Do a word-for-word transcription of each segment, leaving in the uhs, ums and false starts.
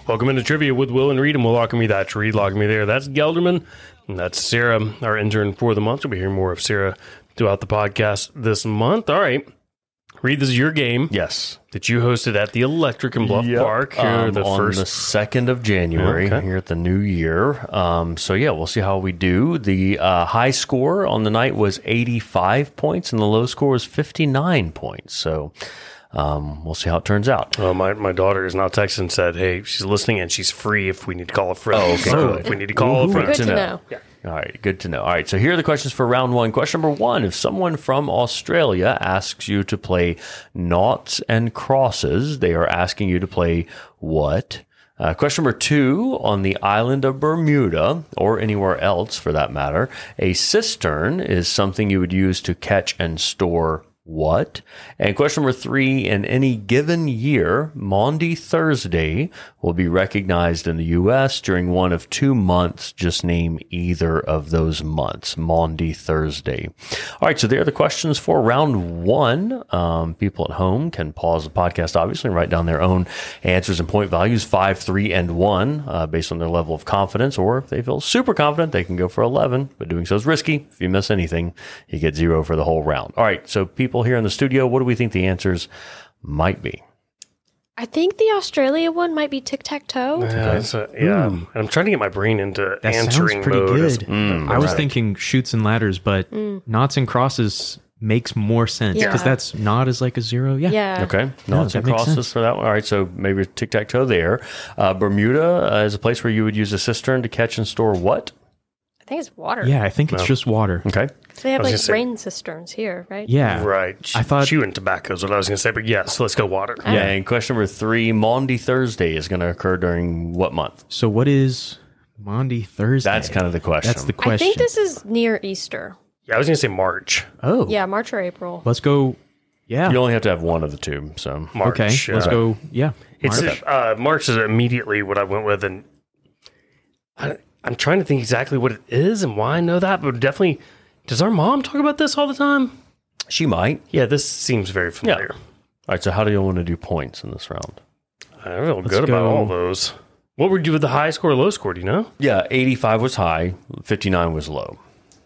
Welcome into Trivia with Will and Reed, and we'll lock me. That's Reed, lock me there. That's Gelderman, and that's Sarah, our intern for the month. We'll be hearing more of Sarah throughout the podcast this month. All right. Reed, this is your game. Yes. That you hosted at the Electric in Bluff yep. Park here um, the on first... the second of January, okay. here at the new year. Um, so, yeah, we'll see how we do. The uh, high score on the night was eighty-five points, and the low score was fifty-nine points. So... Um, we'll see how it turns out. Oh, my my daughter is now texted and said, hey, she's listening and she's free if we need to call a friend. Oh, okay. So if we need to call Ooh, a friend. good to to know. know. Yeah. All right, good to know. All right, so here are the questions for round one. Question number one, if someone from Australia asks you to play noughts and crosses, they are asking you to play what? Uh, question number two, on the island of Bermuda, or anywhere else for that matter, a cistern is something you would use to catch and store what? And question number three, in any given year, Maundy Thursday will be recognized in the U S during one of two months. Just name either of those months. Maundy Thursday. All right, so there are the questions for round one. Um, people at home can pause the podcast, obviously, and write down their own answers and point values, five, three, and one, uh, based on their level of confidence. Or if they feel super confident, they can go for eleven, but doing so is risky. If you miss anything, you get zero for the whole round. All right, so people here in the studio, what do we think the answers might be? I think the Australia one might be tic-tac-toe. Yeah, it's a- yeah. And I'm trying to get my brain into That answering sounds pretty mode. good. Mm, I was right. thinking shoots and ladders, but knots and crosses makes more sense Yeah. because that's not as like a zero. Yeah. Yeah. Okay, No, noughts that and makes crosses sense. for that one. All right, so maybe tic-tac-toe there. Uh, Bermuda uh, is a place where you would use a cistern to catch and store what? I think it's water. Yeah, I think it's No. just water. Okay. They have I was like gonna say- rain cisterns here, right? Yeah. Right. I thought- chewing tobacco is what I was going to say, but yes, let's go water. Ah. Yeah, and question number three, Maundy Thursday is going to occur during what month? So what is Maundy Thursday? That's kind of the question. That's the I question. think this is near Easter. Yeah, I was going to say March. Oh. Yeah, March or April. Let's go. Yeah. You only have to have one of the two, so. March. Okay. Let's uh, go. Yeah. It's March. uh, March is immediately what I went with, and I, I'm trying to think exactly what it is and why I know that, but definitely, does our mom talk about this all the time? She might. Yeah, this seems very familiar. All right, so how do you want to do points in this round? I feel Let's good about go- all those. What would you with the high score, low score? Do you know? Yeah, eighty-five was high, fifty-nine was low.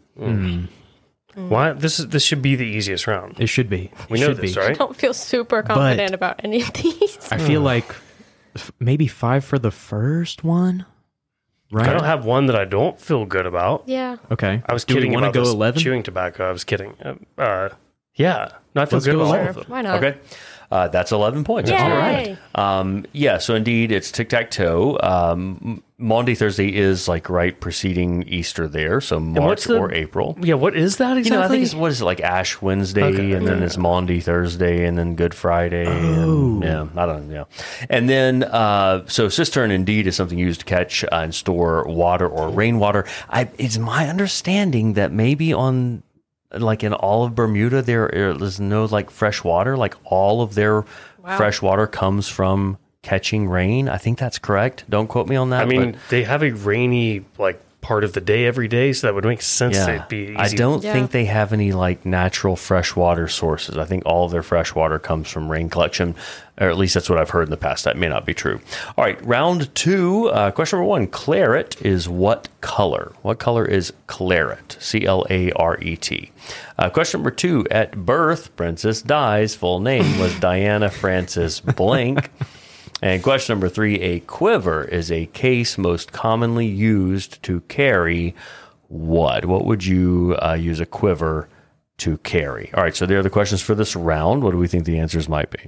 Why this is this should be the easiest round. It should be. It We know should this, be. right? I don't feel super confident about any of these. I feel like f- maybe five for the first one. Right. I don't have one that I don't feel good about. Yeah. Okay. I was Do we kidding wanna about go this eleven? chewing tobacco. I was kidding. Uh, uh, yeah, no, I feel Let's good go about all eleven. of them. Why not? Okay. Uh, that's eleven points. Yay. All right. Um, yeah, so indeed, it's tic-tac-toe. Um, Maundy Thursday is like right preceding Easter there, so March what's the- or April. Yeah, what is that exactly? You know, I think it's, what is it, like Ash Wednesday, Okay. and then it's Maundy Thursday, and then Good Friday. And, yeah, I don't know. Yeah. And then, uh, so cistern indeed is something used to catch uh, and store water or rainwater. I, it's my understanding that maybe on, like in all of Bermuda, there is no like fresh water. Like all of their Wow. fresh water comes from catching rain. I think that's correct. Don't quote me on that. I mean, but they have a rainy like part of the day every day, so that would make sense. yeah, It'd be easy. I don't Yeah. think they have any like natural freshwater sources. I think all of their fresh water comes from rain collection, or at least that's what I've heard in the past. That may not be true. All right, round two. Uh, question number one: claret is what color? What color is claret? C L A R E T. Uh, question number two: at birth, Princess Di's full name was Diana Frances Blank. And question number three, a quiver is a case most commonly used to carry what? What would you uh, use a quiver to carry? All right, so there are the questions for this round. What do we think the answers might be?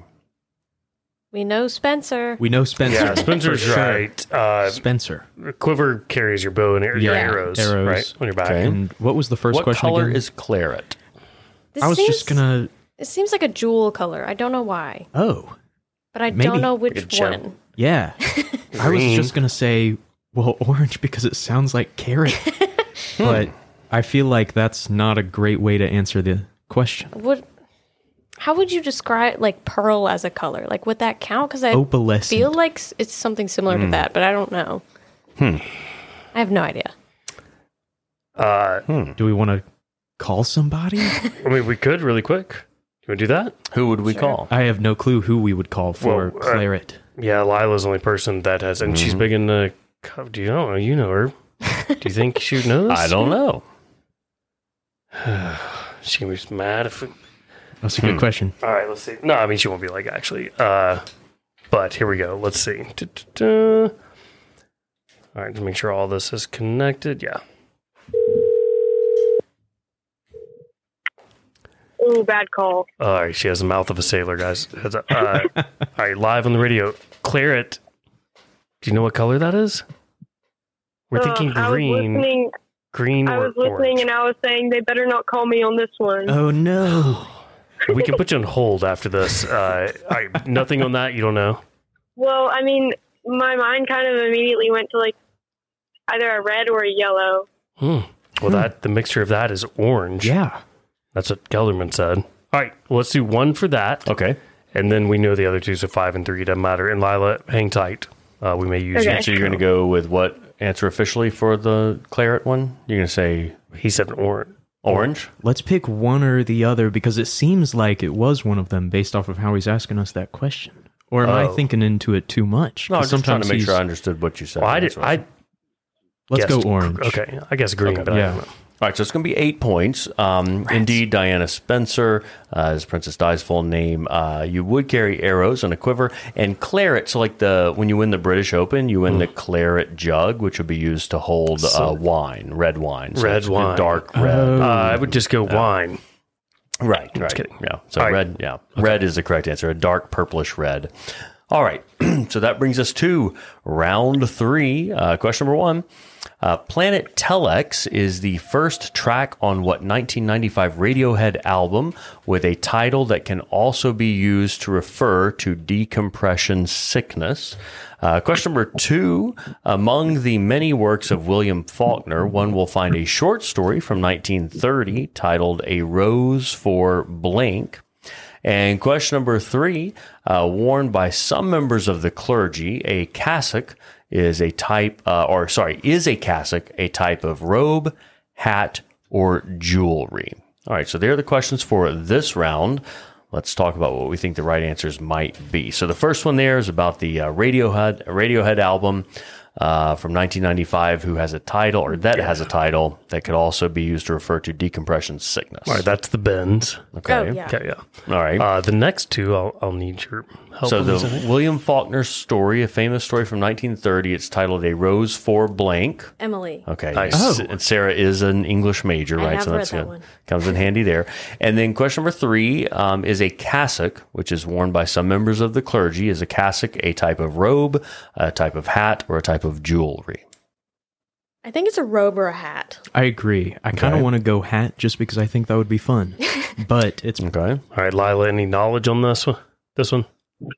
We know Spencer. We know Spencer. Yeah, Spencer's For sure. right. Uh, Spencer. quiver carries your bow and ar- your Yeah, arrows, arrows. right on your back. Okay. And what was the first what question color again? is claret? This I was seems, just gonna. It seems like a jewel color. I don't know why, Oh, but I Maybe. don't know Like a which gem. one. yeah. I was Green. just gonna say, well, orange because it sounds like carrot, but I feel like that's not a great way to answer the question. What? How would you describe like pearl as a color? Like, would that count? Because I Opalescent. feel like s- it's something similar to that, but I don't know. Hmm. I have no idea. Uh, Do we want to call somebody? I mean, we could really quick. You want to do that? Who would we Sure. call? I have no clue who we would call for Well, uh, claret. Yeah, Lila's the only person that has, and she's big in the. Do you know? You know her. Do you think she would know this? I don't know. She gonna be mad if. We, That's a good question. all right, let's see. No, I mean she won't be like actually. Uh, but here we go. Let's see. Da-da-da. All right, to make sure all this is connected. Yeah. Ooh, bad call. All right, she has the mouth of a sailor, guys. Heads up. Uh, all right, live on the radio. Claret. Do you know what color that is? We're Uh, thinking I was green. listening, Green I or was listening orange. and I was saying they better not call me on this one. Oh no! We can put you on hold after this. Uh, all right, nothing on that. You don't know. Well, I mean, my mind kind of immediately went to like either a red or a yellow. Hmm. Well, that the mixture of that is orange. Yeah. That's what Gelderman said. All right, well, let's do one for that. Okay. And then we know the other two, so five and three doesn't matter. And Lila, hang tight. Uh, we may use Okay. you. So you're going to go with what answer officially for the claret one? You're going to say He said orange. orange? Let's pick one or the other because it seems like it was one of them based off of how he's asking us that question. Or am I Oh. thinking into it too much? No, I'm 'Cause just trying to make he's- sure I understood what you said. Well, I That's did. right. I Let's guessed- go orange. Okay, I guess green, Okay. but I Yeah. don't know. All right, so it's going to be eight points. Um, indeed, Diana Spencer uh, is Princess Di's full name. Uh, you would carry arrows and a quiver and claret. So, like the when you win the British Open, you win the claret jug, which would be used to hold uh, wine, red wine, so Red it's a wine. dark red. Oh. Uh, I would just go wine. Right, right. kidding. Yeah. So All right. red, yeah. Red is the correct answer. A dark purplish red. All right. So that brings us to round three. Uh, question number one. Uh, Planet Telex is the first track on what nineteen ninety-five Radiohead album with a title that can also be used to refer to decompression sickness. Uh, question number two. Among the many works of William Faulkner, one will find a short story from nineteen thirty titled A Rose for Blank. And question number three, uh, worn by some members of the clergy, a cassock is a type, uh, or sorry, is a cassock a type of robe, hat, or jewelry? All right, so there are the questions for this round. Let's talk about what we think the right answers might be. So the first one there is about the uh, Radiohead Radiohead album uh, from nineteen ninety-five, who has a title, or that has a title that could also be used to refer to decompression sickness. All right, that's the bends. Okay. Oh, yeah. Okay, yeah. All right. Uh, the next two, I'll, I'll need your help. So on these, I the think. William Faulkner story, a famous story from nineteen thirty. It's titled "A Rose for Blank." Emily. Okay, Nice. S- Oh. and Sarah is an English major, I right? have so read that's that good. one. Comes in handy there. And then question number three um, is a cassock, which is worn by some members of the clergy. Is a cassock a type of robe, a type of hat, or a type of jewelry? I think it's a robe or a hat. I agree. I kind Okay. of want to go hat just because I think that would be fun. But it's Okay. All right, Lila, any knowledge on this one? This one?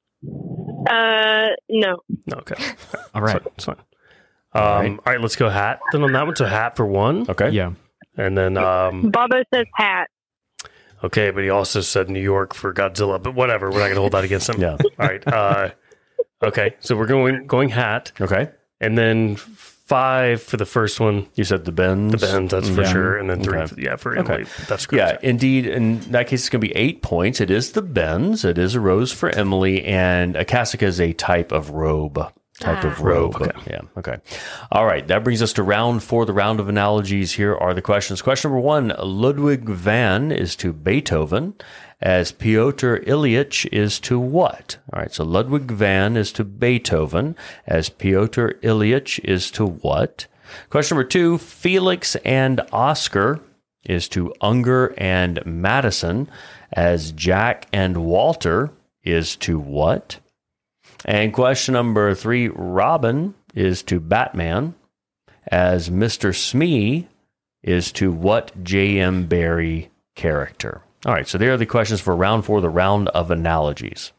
Uh, no. No, okay. all right. It's fine. Um, all, right. all right, let's go hat. Then on that one, so hat for one. Okay. Yeah. And then, um, Bobo says hat. okay, but he also said New York for Godzilla, but whatever. We're not going to hold that against him. Yeah. All right. Uh, okay, so we're going going hat. Okay. And then five for the first one. You said the Benz. The Benz, that's for Yeah. sure. And then three, Okay. for, yeah, for Okay. Emily. That's Yeah, correct. indeed. In that case, it's going to be eight points. It is the Benz. It is a rose for Emily, and a cassock is a type of robe. Type Ah. of robe. Robe, Yeah. Okay. All right. That brings us to round four, the round of analogies. Here are the questions. Question number one: Ludwig van is to Beethoven, as Pyotr Ilyich is to what? All right. So Ludwig van is to Beethoven, as Pyotr Ilyich is to what? Question number two: Felix and Oscar is to Unger and Madison, as Jack and Walter is to what? And question number three: Robin is to Batman, as Mister Smee is to what J M Barrie character? All right, so there are the questions for round four, the round of analogies.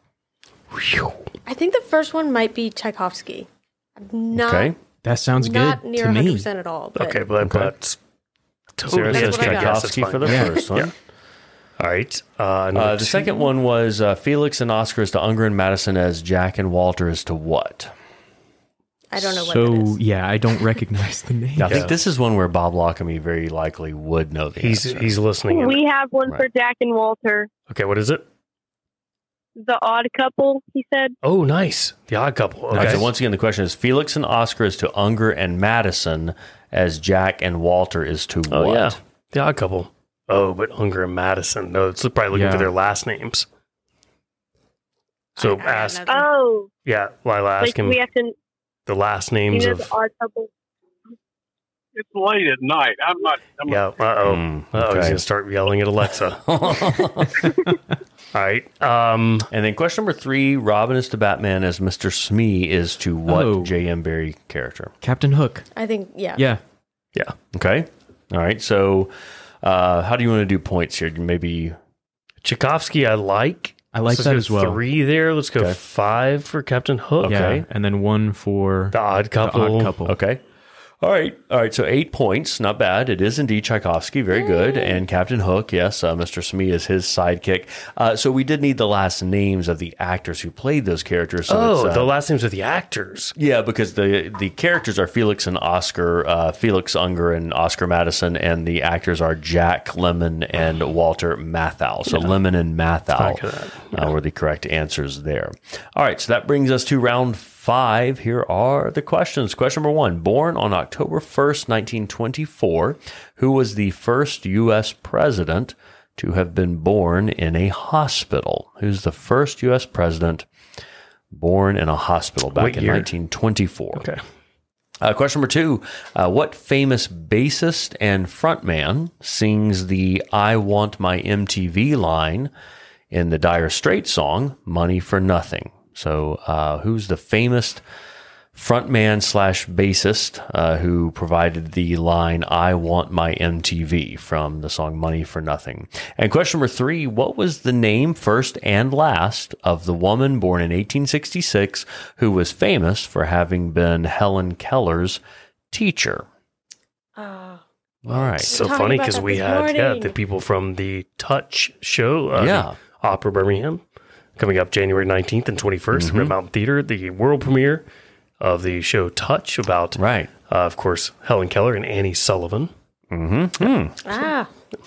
I think the first one might be Tchaikovsky. I'm Not, Okay. That sounds not good near to one hundred me. percent at all. But Okay, but Okay. that's Sarah totally says what I got. Tchaikovsky for the yeah. first one. Yeah. All right. Uh, number Uh, the two. second one was uh, Felix and Oscar is to Unger and Madison, as Jack and Walter is to what? I don't know what so, it is. yeah, I don't recognize the name. Now, I Yeah. think this is one where Bob Lockamy very likely would know the He's answer. he's listening. in. We have one Right. for Jack and Walter. Okay, what is it? The Odd Couple, he said. Oh, nice. The Odd Couple. Okay. All right, so once again, the question is Felix and Oscar is to Unger and Madison as Jack and Walter is to oh, what? yeah. The Odd Couple. Oh, but Unger and Madison. No, it's probably looking Yeah. for their last names. So I- I got ask, nothing. Oh, yeah, Lila, ask like him we have to, the last you names know, of. the Odd Couple. It's late at night. I'm not. I'm Yeah, uh oh. Mm, Uh oh, he's okay. going to start yelling at Alexa. All right. Um, And then question number three, Robin is to Batman as Mister Smee is to what Oh. J M. Barrie character? Captain Hook. I think, yeah. Yeah. yeah. Okay. All right. So uh, how do you want to do points here? Maybe Tchaikovsky, I like. I like Let's that go as well. Three there. Let's go Okay. five for Captain Hook. Yeah. Okay. And then one for The Odd the Couple. Odd Couple. Okay. All right. All right. So eight points. Not bad. It is indeed Tchaikovsky. Very good. And Captain Hook. Yes. Uh, Mister Smee is his sidekick. Uh, so we did need the last names of the actors who played those characters. So Oh, it's, uh, the last names of the actors. yeah, because the the characters are Felix and Oscar, uh, Felix Unger and Oscar Madison, and the actors are Jack Lemon and Walter Matthau. So Lemon and Matthau Look at that. uh, were the correct answers there. All right, so that brings us to round five. Here are the questions. Question number one: Born on October first, nineteen twenty-four, who was the first U S president to have been born in a hospital? Who's the first U S president born in a hospital back What in year? nineteen twenty-four? Okay. Uh, question number two. Uh, what famous bassist and frontman sings the I Want My M T V line in the Dire Straits song Money for Nothing? So uh, who's the famous frontman slash bassist uh, who provided the line I Want My M T V from the song Money for Nothing? And question number three, what was the name first and last of the woman born in eighteen sixty-six who was famous for having been Helen Keller's teacher? Uh, All right. So talking funny about because that we this had yeah, morning. the people from the Touch show, uh, Yeah. the Opera Birmingham, coming up January nineteenth and twenty-first, Mm-hmm. Red Mountain Theater, the world premiere of the show Touch about, Right. uh, of course, Helen Keller and Annie Sullivan. ah,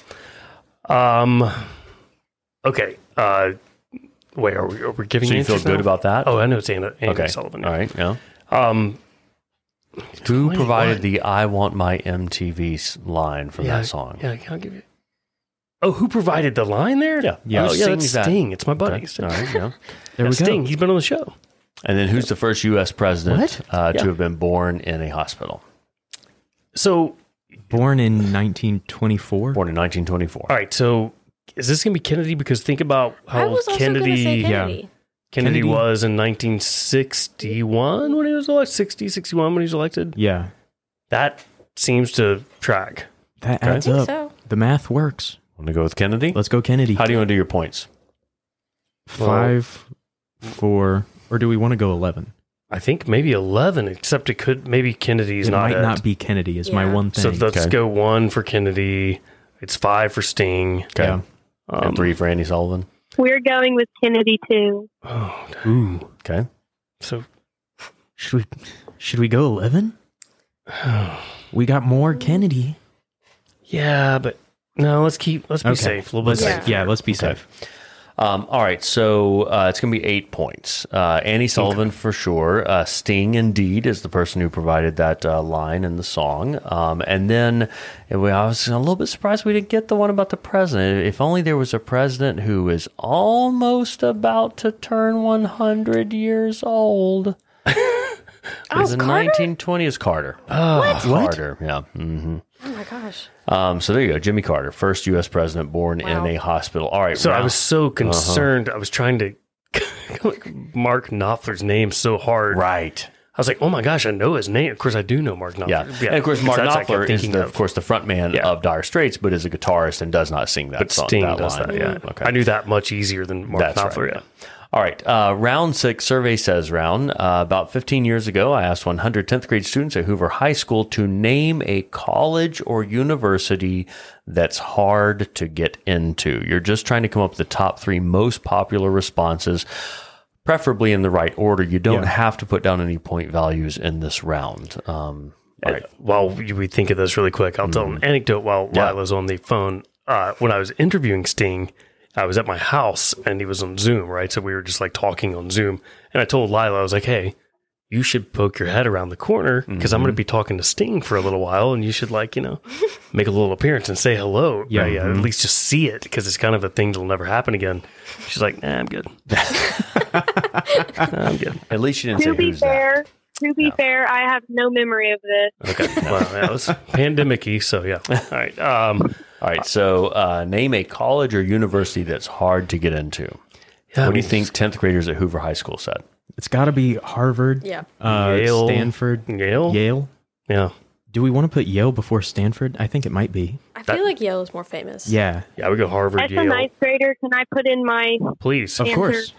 Um, okay. Uh, wait, are we, are we giving So you feel answers good now? about that? Oh, I know it's Anna, Annie okay. Sullivan. All right. Yeah. Um, Who twenty-one. provided the I Want My M T V s- line from yeah, that song? Yeah, I'll give you. Oh, who provided the line there? Yeah. yeah, Who oh, yeah that's sings that? Sting. It's my buddy. Okay. Sting. All right. Yeah. There Yeah, we Sting. go. He's been on the show. And then who's the first U S president What? uh, Yeah. to have been born in a hospital? So, Born in nineteen twenty-four. Born in nineteen twenty-four. all right. So, is this going to be Kennedy? Because think about I how was also Kennedy going to say yeah. Kennedy. Kennedy Kennedy- was in nineteen sixty-one when he was elected. sixty, sixty-one when he was elected. Yeah. That seems to track. That Okay. adds I think up. so. The math works. Want to go with Kennedy? Let's go Kennedy. How do you want to do your points? Five, four, or do we want to go eleven? I think maybe eleven, except it could maybe Kennedy's It not might it. not be Kennedy. Is my Yeah. one So thing. let's Okay. go one for Kennedy. It's five for Sting. Okay. Yeah. Um, and three for Andy Sullivan. We're going with Kennedy too. Oh, Ooh. Okay. so Should we? Should we go eleven? We got more Kennedy. yeah, but no. Let's keep. Let's be Okay. safe. A little bit Let's, safe. yeah. let's be Okay. safe. Um, all right, so uh, it's going to be eight points. Uh, Annie Sullivan for sure. Uh, Sting, indeed, is the person who provided that uh, line in the song. Um, and then and we, I was a little bit surprised we didn't get the one about the president. If only there was a president who is almost about to turn one hundred years old. Oh, in Carter? nineteen twenty is Carter. Oh, Carter, yeah. hmm Oh my gosh. Um, so there you go, Jimmy Carter, first U S president born Wow. in a hospital. All right, So I round- was so concerned. I was trying to mark Knopfler's name so hard. right. I was like, oh my gosh, I know his name. Of course, I do know Mark Knopfler. Yeah. and of course, Mark that's what I kept Knopfler is, thinking the, of course, the frontman Yeah. of Dire Straits, but is a guitarist and does not sing that But song. Sting that does line. that. Yeah, Okay. I knew that much easier than Mark That's Knopfler. right. All right. Uh, round six, survey says round. Uh, about fifteen years ago, I asked one hundred tenth grade students at Hoover High School to name a college or university that's hard to get into. You're just trying to come up with the top three most popular responses, preferably in the right order. You don't Yeah. have to put down any point values in this round. Um, all right. While we think of this really quick, I'll tell an anecdote while Mm-hmm. Yeah. Lila's on the phone. Uh, when I was interviewing Sting, I was at my house and he was on Zoom, right? So we were just like talking on Zoom. And I told Lila, I was like, hey, you should poke your head around the corner because mm-hmm. I'm going to be talking to Sting for a little while. And you should like, you know, make a little appearance and say hello. Yeah. Right? Mm-hmm. At least just see it because it's kind of a thing that'll never happen again. She's like, nah, I'm good. I'm good. At least she didn't to say be who's fair, that. To be no. fair, I have no memory of this. Okay. Well, that was pandemic-y, so yeah. All right. Um, All right. So uh, name a college or university that's hard to get into. Yeah, what do you think tenth graders at Hoover High School said? It's got to be Harvard, Yeah. uh, Yale. Stanford, Yale? Yale. Yeah. Do we want to put Yale before Stanford? I think it might be. I feel like Yale is more famous. Yeah, Yeah, we go Harvard, As a Yale. ninth grader, can I put in my Please. of Answer. course.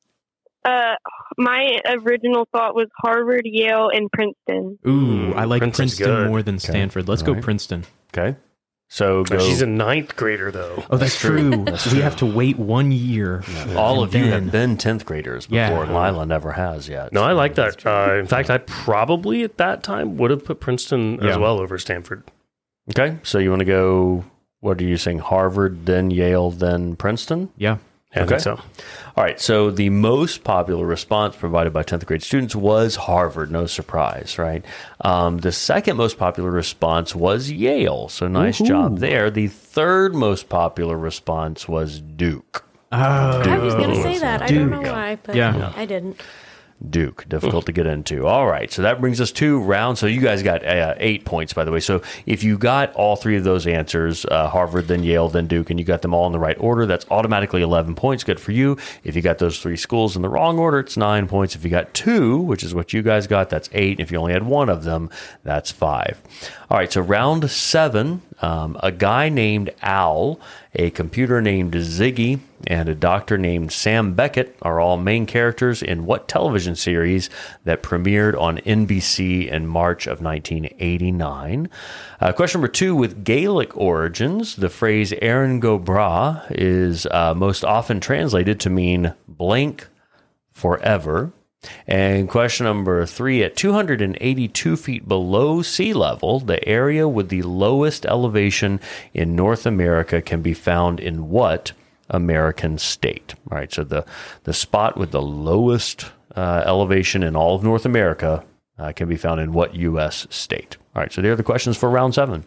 uh my original thought was Harvard, Yale, and Princeton. Ooh, I like Princeton's Princeton good. more than Stanford. Let's All go right. Princeton. Okay. So go. But she's a ninth grader, though. Oh, that's true. We have to wait one year. all and of you then- have been tenth graders before, Yeah. and Lila never has yet. No, I like that. Uh, in fact, I probably at that time would have put Princeton as Yeah. well over Stanford. Okay. So you want to go, what are you saying, Harvard, then Yale, then Princeton? Yeah. Yeah, I Okay. think so. All right. So the most popular response provided by tenth grade students was Harvard. No surprise, right? Um, the second most popular response was Yale. So nice Woohoo. job there. The third most popular response was Duke. Oh, I was going to say that. I don't know Duke. why, but Yeah. I didn't. Duke, difficult to get into. All right, so that brings us to round. So you guys got uh, eight points, by the way. So if you got all three of those answers, uh, Harvard, then Yale, then Duke, and you got them all in the right order, that's automatically eleven points. Good for you. If you got those three schools in the wrong order, it's nine points. If you got two, which is what you guys got, that's eight. If you only had one of them, that's five. All right, so round seven, um, a guy named Al, a computer named Ziggy, and a doctor named Sam Beckett are all main characters in what television series that premiered on N B C in March of nineteen eighty-nine? Uh, question number two, with Gaelic origins, the phrase Erin go bra is uh, most often translated to mean blank forever. And question number three, at two hundred eighty-two feet below sea level, the area with the lowest elevation in North America can be found in what American state? All right, so the, the spot with the lowest uh, elevation in all of North America uh, can be found in what U S state? All right, so there are the questions for round seven.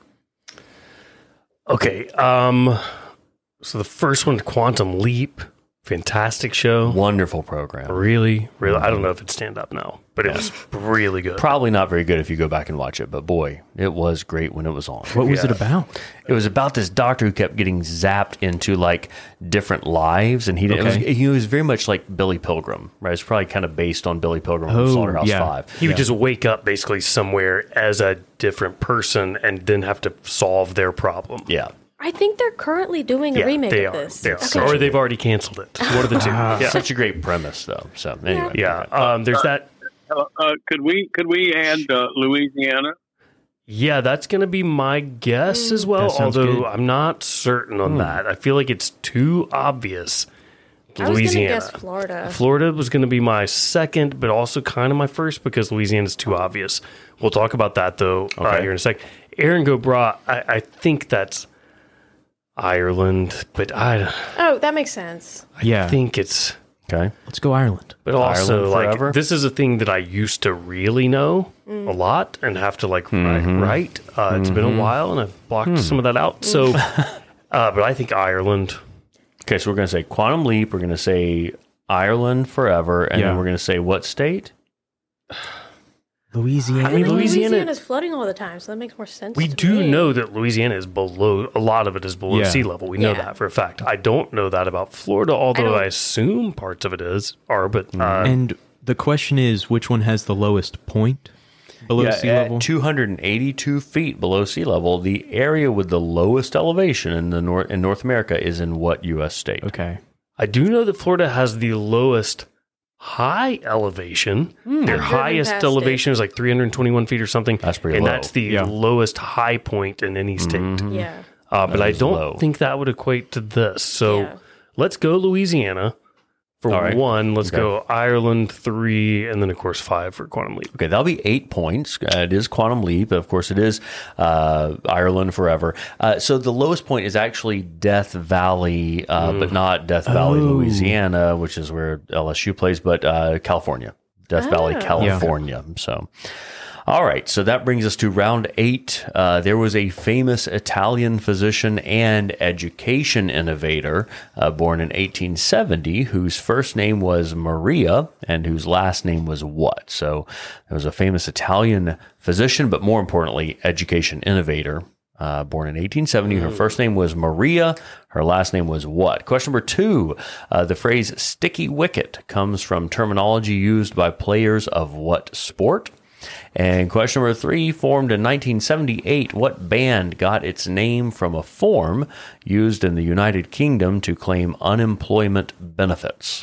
Okay. Um, so the first one, Quantum Leap. Fantastic show. Wonderful program. Really, really. I don't know if it'd stand up now, but it was really good. Probably not very good if you go back and watch it, but boy, it was great when it was on. what was Yeah. it about? It was about this doctor who kept getting zapped into like different lives, and he did, Okay. it was, he was very much like Billy Pilgrim, right? It's probably kind of based on Billy Pilgrim from Oh, Slaughterhouse yeah. Five. He would just wake up basically somewhere as a different person and then have to solve their problem. Yeah, I think they're currently doing a Yeah, remake they of are. this. They are. Okay. Or they've already canceled it. One of the two. Yeah. such a great premise, though. So anyway, Yeah. Um, there's that. Uh, uh, could we could we add uh, Louisiana? Yeah, that's going to be my guess as well, That sounds although good. I'm not certain on that. I feel like it's too obvious. I was going to Louisiana. guess Florida. Florida was going to be my second, but also kind of my first because Louisiana's too obvious. We'll talk about that, though, uh, Okay. here in a sec. Aaron Go Bra, I, I think that's Ireland, but I, Oh, that makes sense. Yeah. think it's... okay. Let's go Ireland. But also, Ireland forever? like, this is a thing that I used to really know a lot and have to, like, write. write. Uh, it's been a while, and I've blocked some of that out. So, uh, but I think Ireland. Okay, so we're going to say Quantum Leap. We're going to say Ireland forever, and Yeah. then we're going to say what state? Louisiana. I mean, Like, Louisiana- Louisiana's flooding all the time, so that makes more sense. We to do me. know that Louisiana is below, a lot of it is below Yeah. sea level. We know Yeah. that for a fact. I don't know that about Florida, although don't- I, assume parts of it is, are, but uh, and the question is, which one has the lowest point below Yeah, sea level? at two hundred eighty-two feet below sea level, the area with the lowest elevation in the North in North America is in what U S state? Okay. I do know that Florida has the lowest high elevation. Their I've driven highest past elevation is like three hundred twenty-one feet or something. That's pretty and low. that's the Yeah. lowest high point in any state. Yeah. Uh, but That I is don't low. think that would equate to this. So Yeah. let's go Louisiana for All right. one. Let's Okay. go Ireland three, and then of course five for Quantum Leap. Okay, that'll be eight points. Uh, it is Quantum Leap. Of course, it is uh, Ireland Forever. Uh, so the lowest point is actually Death Valley, uh, but not Death Valley, Oh. Louisiana, which is where L S U plays, but uh, California. Death Valley, Oh. California. So, all right. So that brings us to round eight. Uh, there was a famous Italian physician and education innovator uh, born in eighteen seventy whose first name was Maria and whose last name was what? So there was a famous Italian physician, but more importantly, education innovator. Uh, born in eighteen seventy. Her first name was Maria. Her last name was what? Question number two. Uh, the phrase sticky wicket comes from terminology used by players of what sport? And question number three, formed in nineteen seventy-eight, what band got its name from a form used in the United Kingdom to claim unemployment benefits?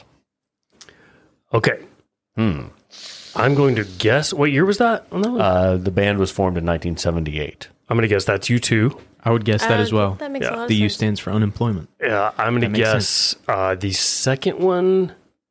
Okay. Hmm. I'm going to guess. What year was that on that one? Uh, the band was formed in nineteen seventy-eight. I'm going to guess that's U two. I would guess that Uh, as well. That makes Yeah. a lot of The U sense. stands for unemployment. Yeah, I'm going to That makes guess uh, the second one.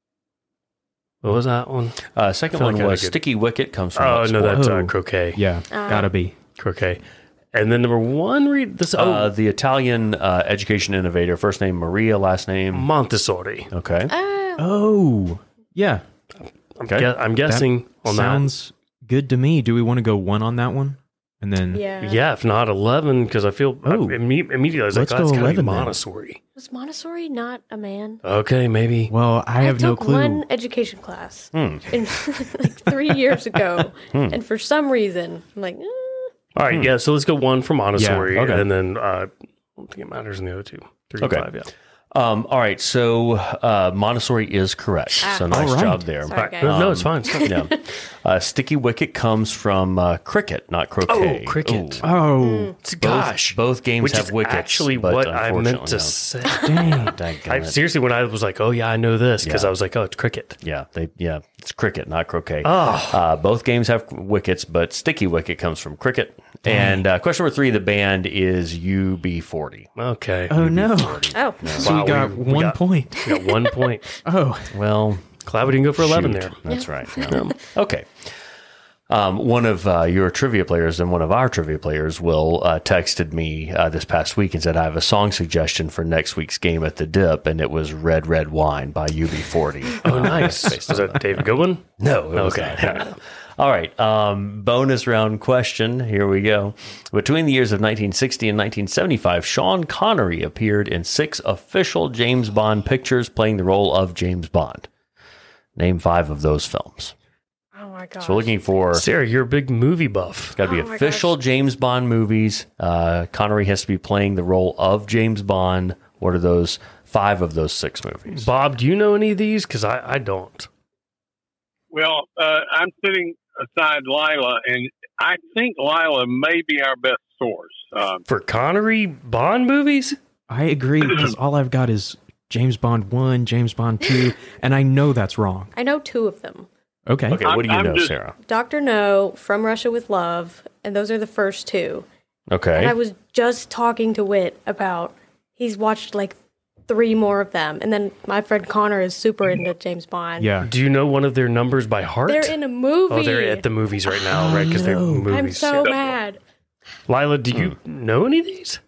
What was that one? Uh, second feel one like I was could- sticky wicket comes from Oh what no, sport? that's uh, Oh. croquet. Yeah, Ah. gotta be. Croquet. And then number one, read this. Oh, Uh, the Italian uh, education innovator, first name Maria, last name. Montessori. Okay. Ah, Oh, yeah. I'm, Okay. gue- I'm guessing That on sounds good to me. Do we want to go one on that one? And then yeah. that. Yeah, if not eleven, because I feel I, Oh. imme- immediately I was Let's like, oh, go it's gotta be eleven then. Montessori. Was Montessori not a man? Okay, maybe. well, I have no took clue. one education class Hmm. in, like three years ago, and for some reason, I'm like, eh. All right, yeah. So let's go one for Montessori, Yeah, okay. and then uh, I don't think it matters in the other two. Three Okay. and five, yeah. Um, all right, so uh, Montessori is correct. Ah. So nice All right. job there. Sorry, All right. guys. No, no, it's fine. It's fine. Yeah. Uh, sticky wicket comes from uh, cricket, not croquet. Oh, cricket. Ooh. Oh, Both, Gosh, both games which have is wickets. actually but what I meant unfortunately, to no. say. dang. Daggone I, it. seriously, when I was like, "Oh yeah, I know this," because Yeah. I was like, "Oh, it's cricket." Yeah, they yeah, it's cricket, not croquet. Oh. Uh, both games have wickets, but sticky wicket comes from cricket. And uh, question number three: the band is U B forty. Okay. Oh no. oh, So Wow, we got we- we one got- point. We got one point. Oh, Well, Glad we didn't go for eleven shoot. there. That's right. yeah. Okay. Um, one of uh, your trivia players and one of our trivia players, Will, uh, texted me uh, this past week and said, I have a song suggestion for next week's game at the Dip, and it was Red Red Wine by U B forty. Oh, nice. Was that David Goodwin? No, it was Okay. not. All right. Um, bonus round question. Here we go. Between the years of nineteen sixty and nineteen seventy-five, Sean Connery appeared in six official James Bond pictures playing the role of James Bond. Name five of those films. oh my god. So we're looking for Sarah, you're a big movie buff. got to be Oh my official James Bond movies. Uh, Connery has to be playing the role of James Bond. What are those five of those six movies? Bob, do you know any of these? Because I, I don't. Well, uh, I'm sitting aside Lila, and I think Lila may be our best source. Um, For Connery Bond movies? I agree because all I've got is James Bond one, James Bond two, and I know that's wrong. I know two of them. Okay. Okay, what do you I'm- I'm know, just- Sarah? Doctor No, From Russia with Love, and those are the first two. Okay. And I was just talking to Whit about he's watched like three more of them, and then my friend Connor is super into James Bond. Yeah. Do you know one of their numbers by heart? They're in a movie. Oh, they're at the movies right now, right? Because they're no. movies. I'm so Yeah. mad. Lila, do you know any of these?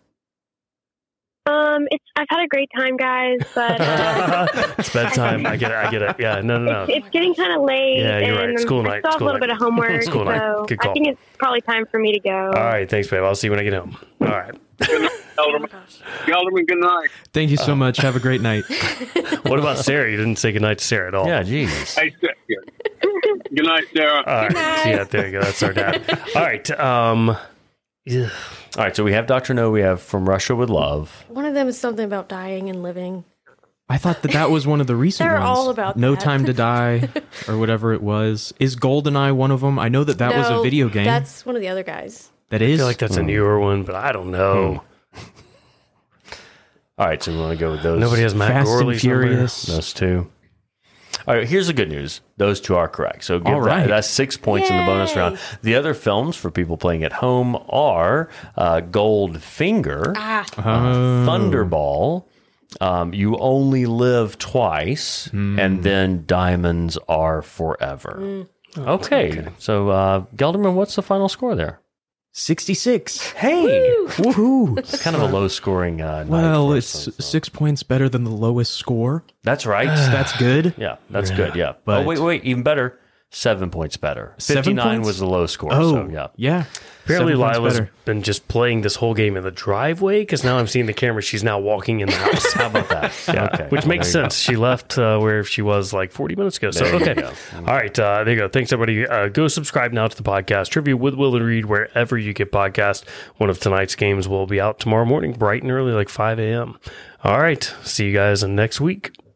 Um, it's I've had a great time, guys, but uh, It's bedtime. I get it. I get it. Yeah, no, no, it's, no. it's getting kind of late, Yeah, you're right. and School I night, still have a school little night. bit of homework, School night. so Good I call. think it's probably time for me to go. All right, thanks, babe. I'll see you when I get home. All right. Gelderman, Gelderman, good night. Thank you so much. Have a great night. What about Sarah? You didn't say goodnight to Sarah at all. Yeah, geez. Hey, Sarah. Good night, Sarah. All right. Yeah, there you go. That's our dad. All right. Um, yeah. All right, so we have Doctor No, we have From Russia with Love. One of them is something about dying and living. I thought that that was one of the recent They're ones. all about No that. Time to Die or whatever it was. Is GoldenEye one of them? I know that that was a No, video game. That's one of the other guys. that I is. feel like that's a newer one, but I don't know. All right, so we want to go with those. Nobody has Matt Fast Gorley and Furious. Those two. All right, here's the good news. Those two are correct. So give All that, right. that's six points in the bonus Yay. round. The other films for people playing at home are uh, Goldfinger, Ah, Uh, Thunderball, Um, you only live twice, Mm. and then diamonds are forever. Okay. So, uh, Gelderman, what's the final score there? sixty-six. Hey, Woohoo! it's kind of a low scoring. Uh, night Well, for it's us, so- six points better than the lowest score. That's right. So that's good. Yeah, that's good. Yeah. But- oh, wait, wait, even better. Seven points better. Seven fifty-nine points? was the low score. Oh, so yeah. yeah. Apparently, Seven points Lila's better. been just playing this whole game in the driveway because now I'm seeing the camera. She's now walking in the house. How about that? Yeah, Okay. which Well, makes there you sense. She left uh, where she was like forty minutes ago. So, There you okay. go. All right. Uh, there you go. Thanks, everybody. Uh, go subscribe now to the podcast. Trivia with Will and Reed, wherever you get podcasts. One of tonight's games will be out tomorrow morning, bright and early, like five a.m. All right. See you guys next week.